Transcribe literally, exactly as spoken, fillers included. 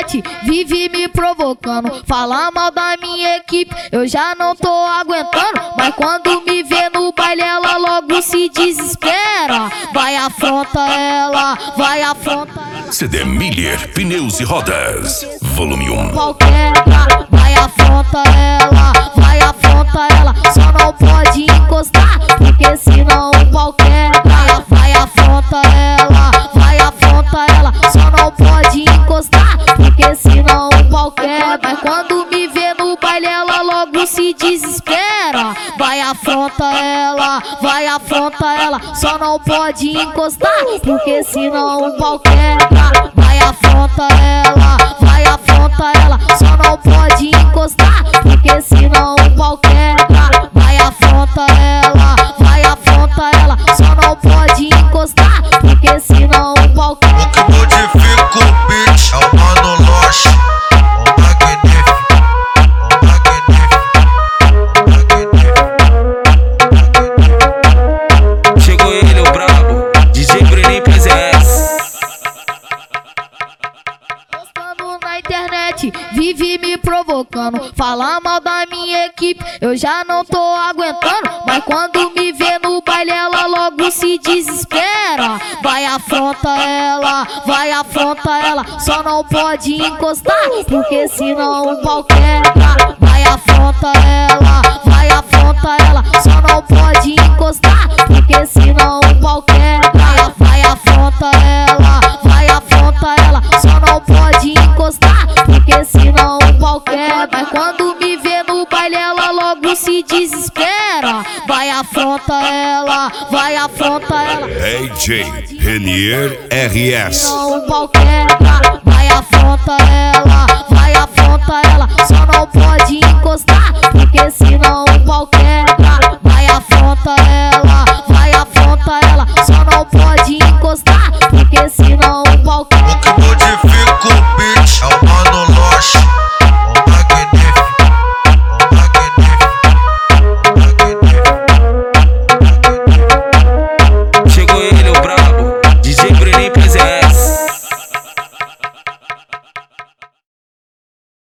internet vive me provocando, fala mal da minha equipe, eu já não tô aguentando. Mas quando me vê no baile ela logo se desespera. Vai afronta ela, vai afronta ela. C D Miller Pneus e Rodas, volume um. Qualquer vai afronta ela, vai afronta ela. Só não pode encostar, porque senão o pau quebra. Vai afronta ela, vai afronta ela. Só não pode encostar, porque senão o pau quebra. Mas quando me vê no baile ela logo se desespera. Vai afronta ela, vai afronta ela. Só não pode encostar, porque senão o pau quebra. Vai afronta ela, vai afronta ela. Só não pode encostar, porque senão o pau quebra. Vai afronta ela, vai afronta ela. Só não pode encostar, porque senão o pau quebra. O que modifica o beat é o Mano Loche, o magnífico, o magnífico, o magnífico. Chegou ele, o brabo, D J Bruninho P Z S. Postando na internet vive me provocando, fala mal da minha equipe, eu já não tô aguentando. Mas quando me vê no baile ela logo se desespera. Vai afronta ela, vai afronta ela. Só não pode encostar, porque senão o pau quebra. Vai afronta ela, vai afronta ela. Só não pode encostar, porque senão o pau quebra. Vai afronta ela, vai afronta ela. Só não pode encostar, porque senão o pau quebra. Mas quando me vê no baile ela logo se desespera. Vai afronta ela, vai afronta ela. D J Renier R S. Senão o pau quebra. Vai afronta ela, vai afronta ela. Só não pode encostar, porque